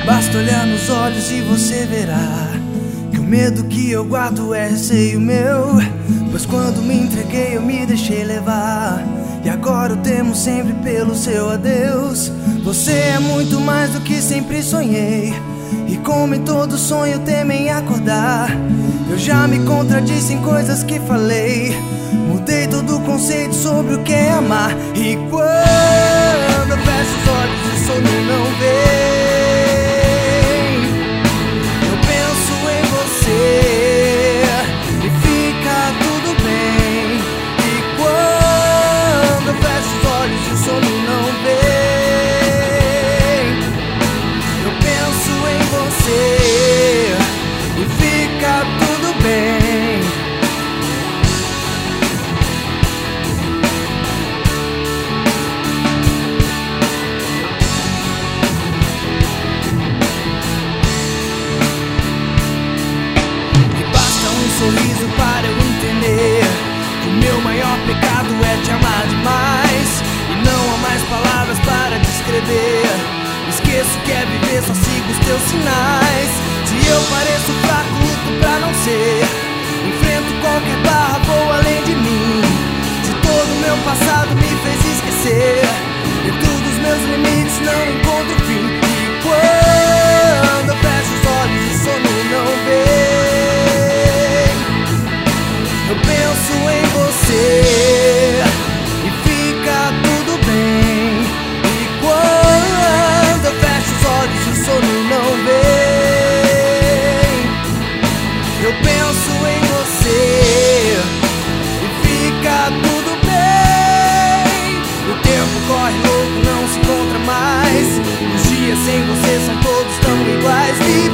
Basta olhar nos olhos e você verá que o medo que eu guardo é receio meu. Pois quando me entreguei eu me deixei levar, e agora eu temo sempre pelo seu adeus. Você é muito mais do que sempre sonhei, e como em todo sonho temem acordar. Eu já me contradisse em coisas que falei, mudei todo o conceito sobre o que é amar. E quando eu fecho os olhos e o sono não vem, eu penso em você e fica tudo bem. E quando eu fecho os olhos e o sono não vem, eu penso em você e fica tudo bem. Sorriso para eu entender que o meu maior pecado é te amar demais, e não há mais palavras para descrever. Esqueço que é viver, só sigo os teus sinais. Se eu pareço fraco, luto pra não ser. Enfrento qualquer barra, vou além de mim. Se todo o meu passado me fez esquecer, dentro dos meus limites não encontro fim. E quando eu fecho os olhos e o sono não vem, eu penso em você e fica tudo bem. E quando eu fecho os olhos e o sono não vem, eu penso em você e fica tudo bem. O tempo corre louco, não se encontra mais. Os dias sem você são todos tão iguais.